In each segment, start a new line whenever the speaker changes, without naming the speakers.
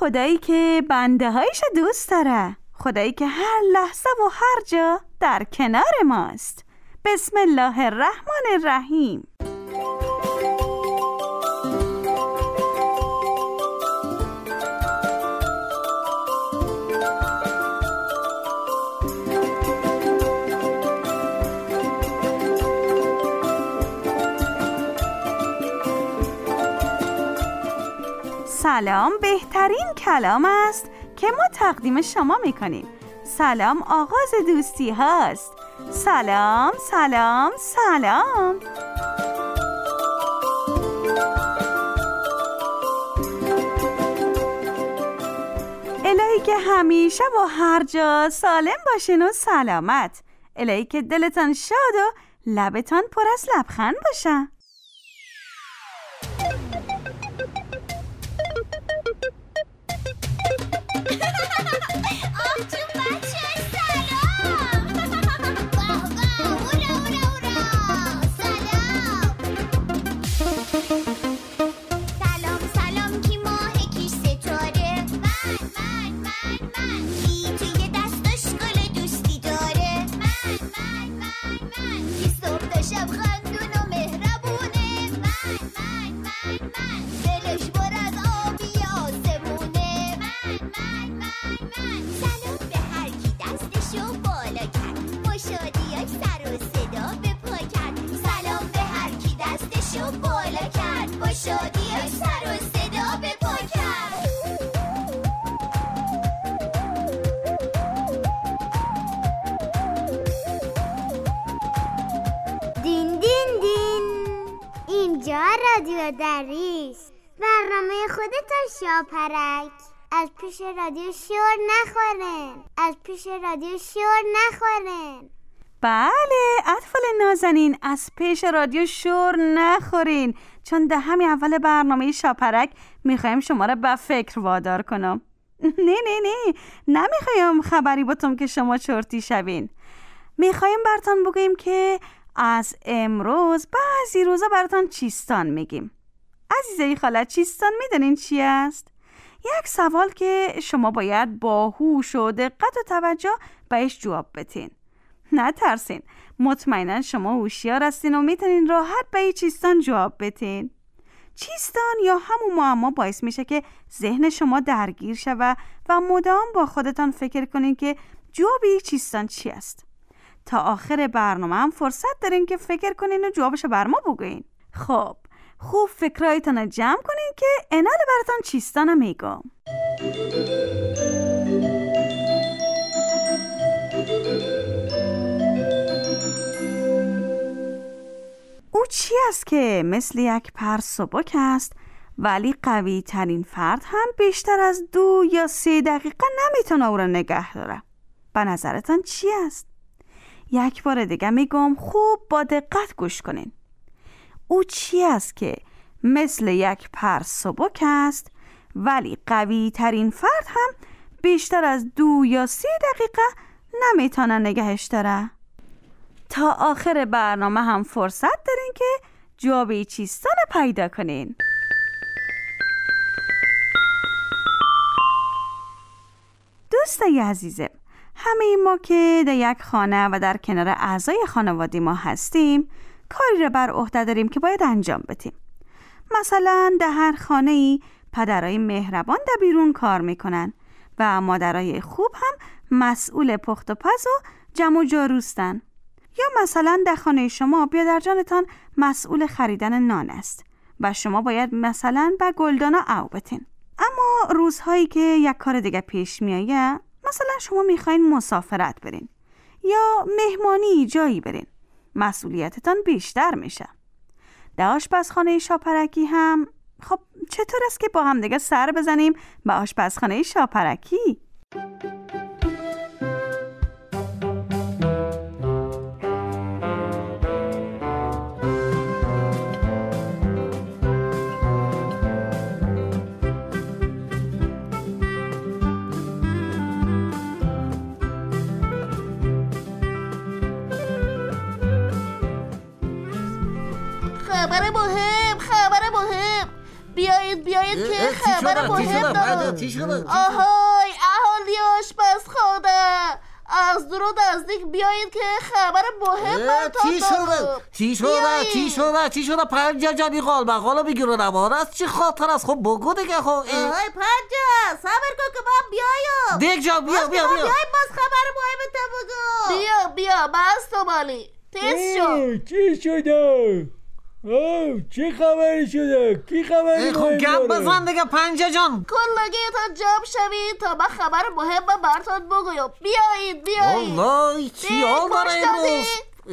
خدایی که بنده هایش دوست داره، خدایی که هر لحظه و هر جا در کنار ماست. بسم الله الرحمن الرحیم. سلام بهترین کلام است که ما تقدیم شما میکنیم. سلام آغاز دوستی هاست. سلام سلام سلام. الهی که همیشه و هر جا سالم باشین و سلامت. الهی که دلتان شاد و لبتان پر از لبخند باشه.
اینجا رادیو دریس، برنامه خودتان شاپرک. از پیش رادیو شور نخورن، از پیش رادیو شور نخورن.
بله اطفال نازنین، از پیش رادیو شور نخورین، چون ده همین اول برنامه شاپرک میخوایم شما را به فکر وادار کنم. نمیخوایم خبری باتم که شما چرتی شوین. میخوایم براتون بگوییم که از امروز بعضی روزا براتون چیستان میگیم. عزیزه خاله، چیستان میدونین چی است؟ یک سوال که شما باید با هوش و دقت و توجه بهش جواب بدین. نترسین، مطمئنا شما هوشیار هستین و میتونین راحت به این چیستان جواب بدین. چیستان یا همون معما باعث میشه که ذهن شما درگیر شود و مدام با خودتان فکر کنین که جواب این چیستان چی است. تا آخر برنامه هم فرصت دارین که فکر کنین و جوابشو بر ما بگوین. خب خوب فکرایتان جمع کنین که انال براتون چیستانم میگم. او چی است که مثل یک پر سبک است ولی قوی ترین فرد هم بیشتر از 2 یا 3 دقیقه نمیتونه او را نگه داره؟ به نظرتان چی است؟ یک بار دیگه میگم، خوب با دقت گوش کنین. او چی است که مثل یک پر سبک است ولی قوی ترین فرد هم بیشتر از 2 یا 3 دقیقه نمیتونه نگهش داره؟ تا آخر برنامه هم فرصت دارین که جواب چیستان پیدا کنین. دوستای عزیزم، همه ما که در یک خانه و در کنار اعضای خانواده ما هستیم، کاری را بر عهده داریم که باید انجام بدیم. مثلا در هر خانه‌ای پدرای مهربان در بیرون کار میکنن و مادرای خوب هم مسئول پخت و پز و جمع و جاروستن. یا مثلا در خانه شما بیادرجانتان مسئول خریدن نان است و شما باید مثلا به گلدانا او بتین. اما روزهایی که یک کار دیگه پیش میایه، مثلا شما میخواین مسافرت برین یا مهمانی جایی برین، مسئولیتتان بیشتر میشه. در آشپزخانه شاپرکی هم خب چطور است که با هم دیگه سر بزنیم به آشپزخانه شاپرکی؟
خبر مهم بیایید که خبر مهم دارم. آهای اهالی آشپزخانه، از دور و نزدیک بیایید که خبر مهم براتون دارم.
چی شده پنجه جانی قالبقالو بگیره نماره از چی خاطر است؟ خب بگو دیگه. خب
آهای پنجه صبر کن که من بیایم.
دیگه جان بیا
بیایم باز خبر مهم بگو. بیا بس تو مالی تیز شد.
چی شده؟ چه خبری شده؟ کی خبری
خب گپ بزن دیگه پنجه جان.
کلگیتان جمع شوید تا من خبر مهم براتون بگویم. بیایید
والله چی حال داره امروز؟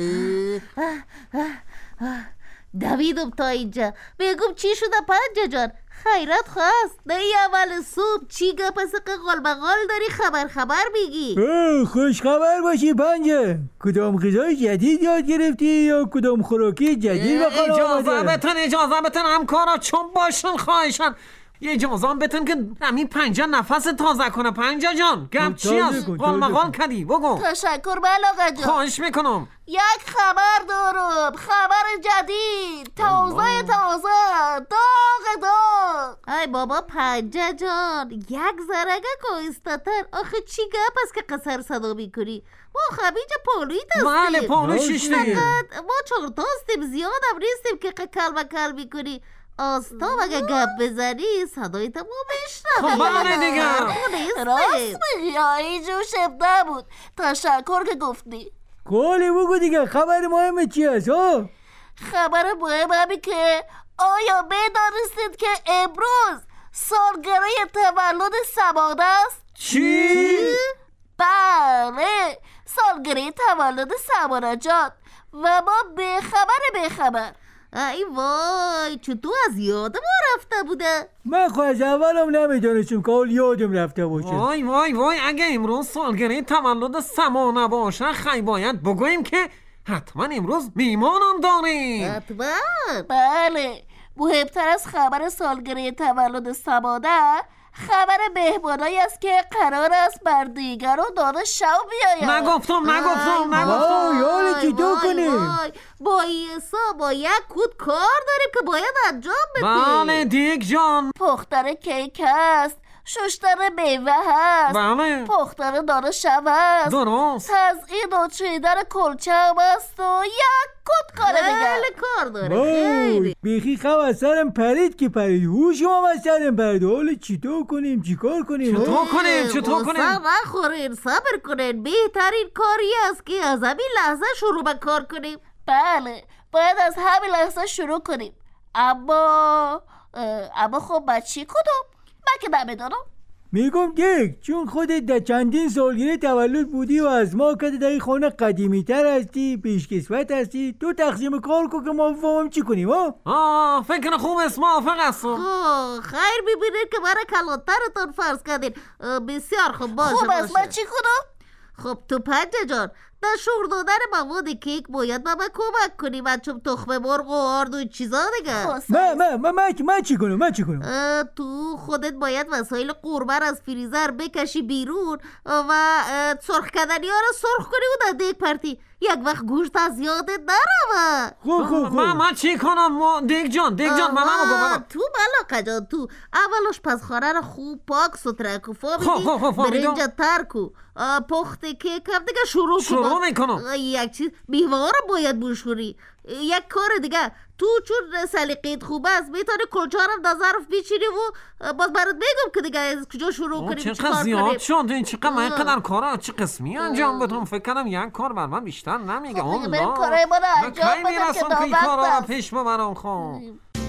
دویدم تا اینجا بگم چی شده پنجه جان؟ خیرت خواست نه اول صبح چی گپ از قالبقال داری خبر میگی؟
خوش خبر باشی پنجه. کدام غذای جدید یاد گرفتی یا کدام خوراکی جدید به کار آمده؟
اجازه بتن همکارا چون باشن خواهشن یه اجازه بتن که همین پنجه نفس تازه کنه. پنجه جان گپ چی است؟ قالبقال کردی بگو.
تشکر بلاغه جان.
خواهش میکنم.
یک خبر دارم، خبر جدید، تازه داغ. ای بابا پنجه جان یک زرگه کویستاتر. آخه چی گپ است که قصر صدا میکنی؟ ما خبیج پولویت هستیم.
بله پولوشش دیگه.
ما چهارتا هستیم زیادم نیستیم که کل میکنی. آستا مگه گپ بزنی صدای تا ما بشنویم.
خب بله دیگه.
راست میگی اینجور شب نبود. تشکر که گفتی.
کلی بگو دیگه خبر مهم چی هست؟
خبر مهم همی که آیا میدانستید که امروز سالگره تولد سمانه است؟
چی؟
بله سالگره تولد سمانه جان و ما بیخبر. ای وای چطور از یاد ما رفته بوده؟
من خود از اولم نمیدانستم که اول یادم رفته باشه.
وای اگه امروز سالگره تولد سمانه باشه خیلی باید بگوییم که حتما امروز میمانم داریم.
حتما؟ بله مهمتر از خبر سالگره تولد سمانه خبر مهمانایی است که قرار است بر دیگر و دانش شو بیاید.
نگفتم
یالی چی دو کنیم؟
با ایسا با یک کود کار داریم که باید انجام بدیم.
بله دیگ جان.
پختن کیک هست، شستن میوه هست،
بله
پختن دانش شو هست،
درست،
تزیین و چیدن کلچه هم هست و یک کود کار دیگه کار داره.
بیخی خواه از سرم پرید که پرید هوش ما از سرم پرید. حالا چطور کنیم؟ چیکار کنیم؟
چطور کنیم؟
نخورین صبر کنین. بهترین کاری است که از همین لحظه شروع به کار کنیم. بله باید از همین لحظه شروع کنیم. اما خب بچی کدوم؟ من که نمیدانم.
میگم دیگه چون خودت در چندین سالگیره تولد بودی و از ما که در این خانه قدیمی تر هستی پیشکسوت هستی تو تقسیم کار کن که ما فهمم چی کنیم.
فکر خوب است موافق هستم.
خیر ببینید که برای کلانترتون فرض کردین. بسیار خوب باشه. خوب است من چی کنم؟ خب تو پنجه جان در شور دادن مواد کیک باید به من کمک کنی. من چون تخم مرغ و آرد و چیزا دیگه.
من چی کنم؟
تو خودت باید وسایل قربر از فریزر بکشی بیرون و سرخ کردنی ها رو سرخ کنی و در دیگ پرتی. یک وقت گوشت از یادت نروه.
خوب
من چی کنم دیگ جان من
تو ملاقه جان تو اول آشپزخانه رو خوب پاک ستره کو فهمیدی؟ برنج ترکو پخت کیک هم دیگه شروع
میکنم.
یک چیز میوه رو باید بشوری. یک کار دیگه تو چون سلیقیت خوب است میتونی کلچه رو در ظرف بیچینی و باز برات میگم که دیگه از کجا شروع کنیم
چقدر زیاد شد این چقدر من اینقدر کارا چه قسمی انجام بدم. فکر کنم یک کار بر من بیشتر نمیگه.
بریم کارای ما رو انجام بدم که
این کارا رو پیش ببرم. خب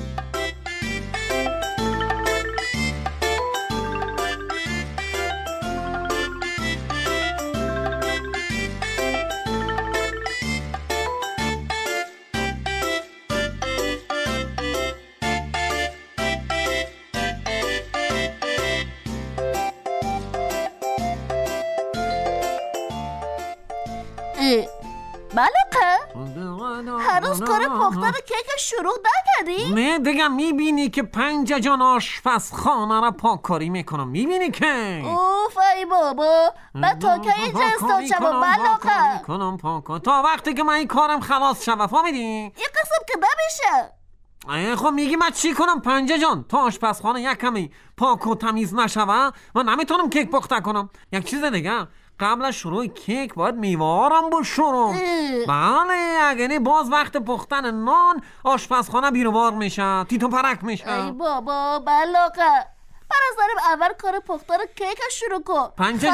هنوز کار پختن کیک شروع نکردی؟
نه دیگه میبینی که پنجه جان آشپزخانه را پاککاری میکنم. میبینی که
اوف ای بابا من تا که اینجا استاد شما ملاقه
پاک تا وقتی که من این کارم خلاص شوه. فهمیدی؟
این قسم که نمیشه.
خب میگی من چی کنم پنجه جان؟ تا آشپزخانه یک کمی پاک و تمیز نشوه من نمیتونم کیک پخته کنم. یک چیز دیگه، قبل از شروع کیک باید میوارم بشورم. بله، اگه باز وقت پختن نان آشپزخانه بیروبار میشه، تیتو پرک میشه.
ای بابا بلاقه، برای داریم اول کار پختن کیک شروع کن.
پنجه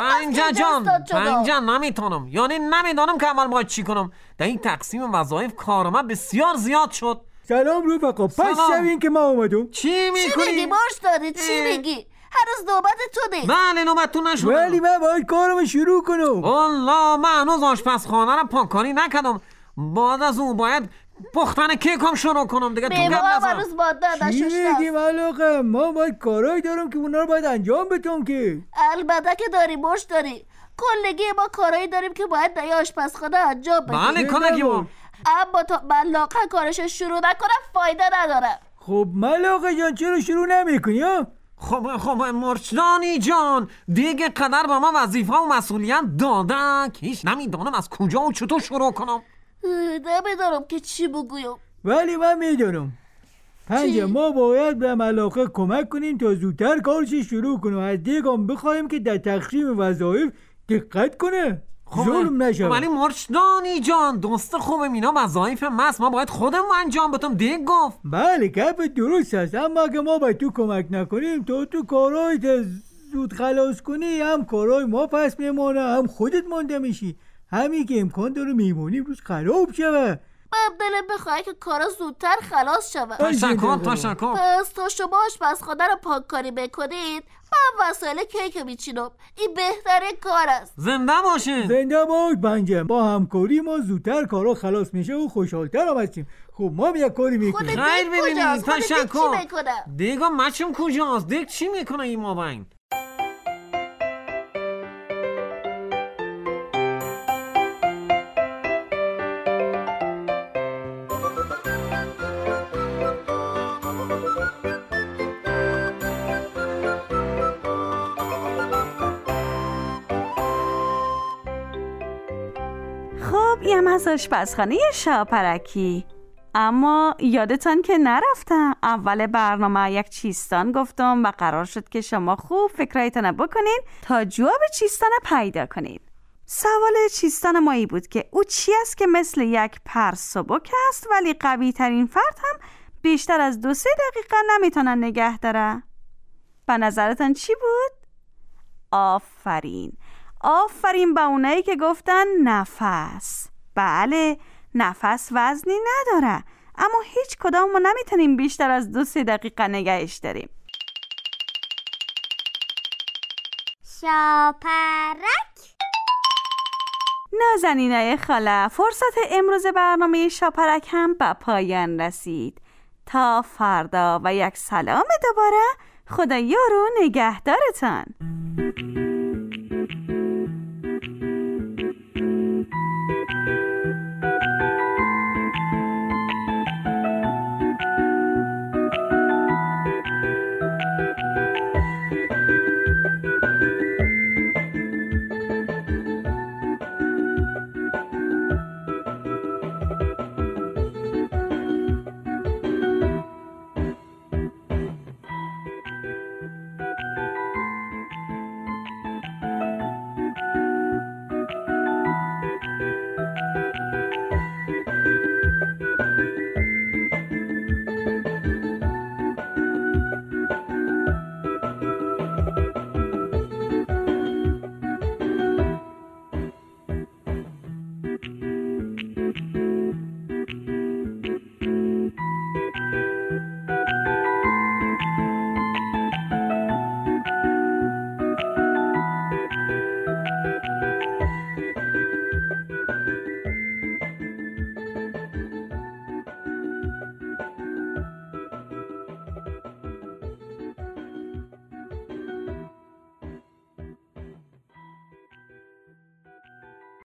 جان نمیتونم، یعنی نمیدانم که اول باید چی کنم. در این تقسیم وظایف کار من بسیار زیاد شد.
سلام رفقا، پس شوین که ما اومدم.
چی میکنی؟
چی میگی باش داری؟ چی میگی؟ هر روز نوبت تو نیست.
بله نوبت تو نشد،
ولی من باید کارم شروع کنم.
والله من هنوز آشپزخانه رو پاککاری نکردم. بعد از اون باید پختن کیک هم شروع کنم دیگه. تو گپ نزن.
چی میگی ملاقه؟ ما باید کارایی دارم که اونا رو باید انجام بدم که.
البته که داری برش داری. کلگی ما کارایی داریم که باید در آشپزخانه انجام بدیم.
بله کلگی ما.
اما تا ملاقه کارش شروع نکنه فایده نداره.
خب ملاقه جان چرا شروع نمیکنی ها؟
خب مرچدانی جان، دیگه قدر به ما وظیفه و مسئولیت دادن که هیچ نمیدانم از کجا و چطور شروع کنم.
نمیدانم که چی بگویم.
ولی من میدونم. پنجه ما باید به ملاقه کمک کنیم تا زودتر کارش شروع کنه. از دیگم بخوایم که در تقسیم وظایف دقت کنه، ظلم نشه.
ولی مرچدانی جان، دوست خوبه اینا وظایف ماست، ما باید خودمون انجام بدیم. دیگه گفت
بله گپ درست است، اما اگه ما باید تو کمک نکنیم تو کارهای زود خلاص کنی، هم کارهای ما پس میمونه هم خودت مونده میشی. همین که امکان داره میمونی روز خراب شوه.
من دلم بخواه که کارا زودتر خلاص شوه.
تشکر.
پس تا شما آشپزخانه رو پاک کاری بکنید، من وسایل کیک میچینم. این بهترین کار است.
زنده باشین.
زنده باش پنجه. با همکاری ما زودتر کارا خلاص میشه و خوشحالتر هم هستیم. خب ما یک کاری میکنیم.
خیر ببینید. تشکر. دیگه مچم کجاست؟ دیگه چی میکنه این مابین؟
یم از آشپزخانه شاپرکی. اما یادتان که نرفتم اول برنامه یک چیستان گفتم و قرار شد که شما خوب فکرایتان بکنین تا جواب چیستان پیدا کنین. سوال چیستان ما ای بود که او چی است که مثل یک پر سبک است ولی قوی ترین فرد هم بیشتر از 2-3 دقیقه نمیتونن نگه داره؟ به نظرتان چی بود؟ آفرین به اونایی که گفتن نفس. بله، نفس وزنی نداره، اما هیچ کدام ما نمیتونیم بیشتر از 2-3 دقیقه نگهش داریم.
شاپرک.
نازنینای خاله، فرصت امروز برنامه شاپرک هم به پایان رسید. تا فردا و یک سلام دوباره، خدا یارو نگهدارتان.